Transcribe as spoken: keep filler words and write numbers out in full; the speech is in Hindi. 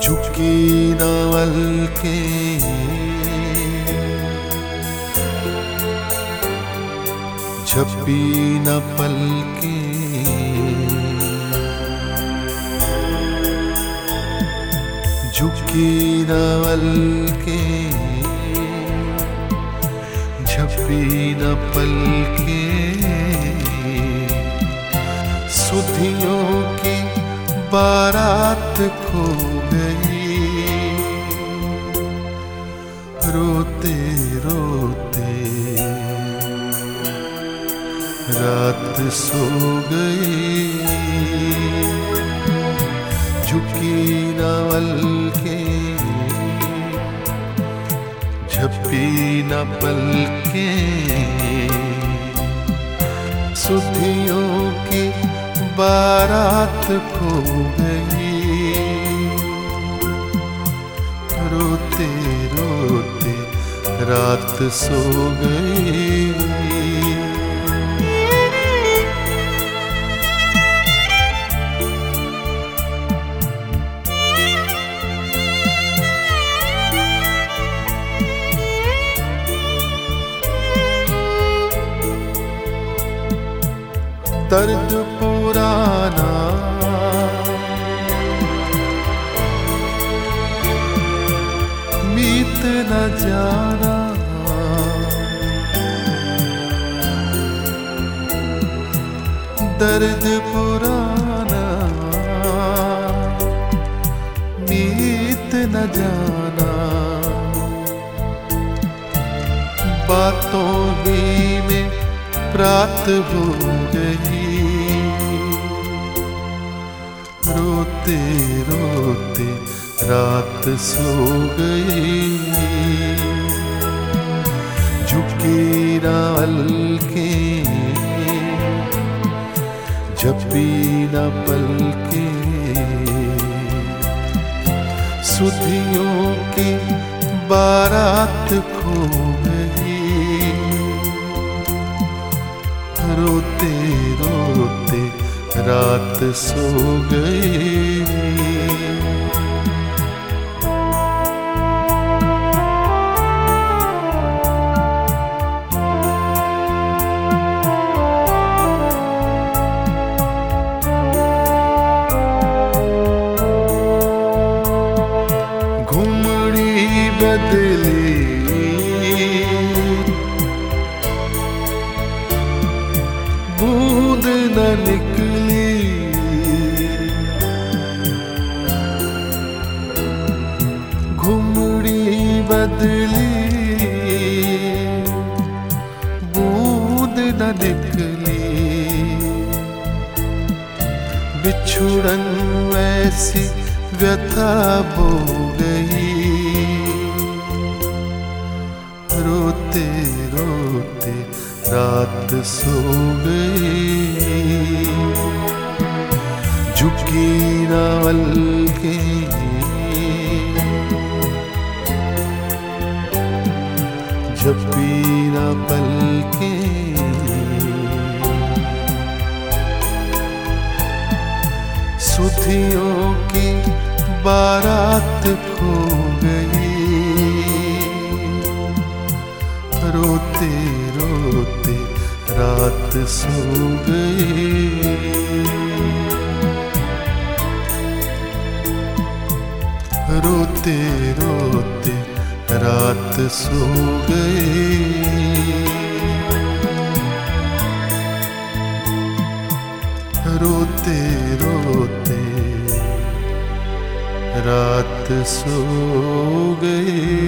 झुकी नवल के झपी न पल के झुकी नवल के झपी न पल के सुधियों की बारात खो गई। रोते रोते रात सो गई। झुकी नवल के झपी न पल के सुधियों की बारात खो गई। रोते रोते रात सो गई। दर्द पुराना मीत न जाना। दर्द पुराना मीत न जाना। बातों ही में रात हो गई। रोते रोते रात सो गई। झुकी नवल के झपी न पल के सुधियों की बारात खो गई। रोते रोते रात सो गई। घुमड़ी बदली बूंद न निकली। घुमड़ी बदली बूंद न निकली। बिछुड़न वैसी व्यथा बो गई। रोते रोते रात सो गई। झुकी नवल के झपी न पल के सुधियों की बारात खो गई। रोते रोते रात सो गई। रोते रोते रात सो गई। रोते रोते रात सो गई।